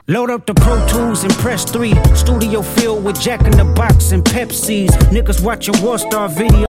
Load up the Pro Tools and press 3. Studio filled with Jack in the Box and Pepsis. Niggas watching War Star videos.